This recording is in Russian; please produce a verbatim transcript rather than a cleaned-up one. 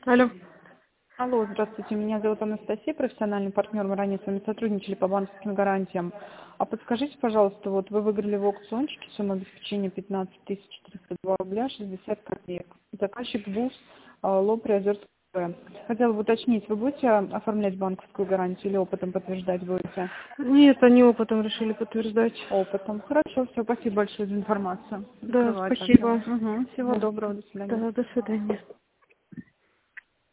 Алло. Алло, здравствуйте, меня зовут Анастасия, профессиональный партнер. Мы ранее с вами сотрудничали по банковским гарантиям. А подскажите, пожалуйста, вот вы выиграли в аукциончике сумму обеспечения пятнадцать тысяч четыреста два рубля шестьдесят копеек. Заказчик ВУЗ ЛО Приозерск. Хотела бы уточнить, вы будете оформлять банковскую гарантию или опытом подтверждать будете? Нет, они опытом решили подтверждать. Опытом. Хорошо, все, спасибо большое за информацию. Да, Закрываю тогда. спасибо. Угу, всего Да, доброго, до свидания. да, до свидания.